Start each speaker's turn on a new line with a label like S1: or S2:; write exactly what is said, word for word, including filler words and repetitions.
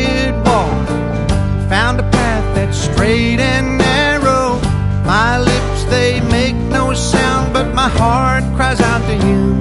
S1: did walk, found a path that's straight and narrow. My lips, they make no sound, but my heart cries out to you.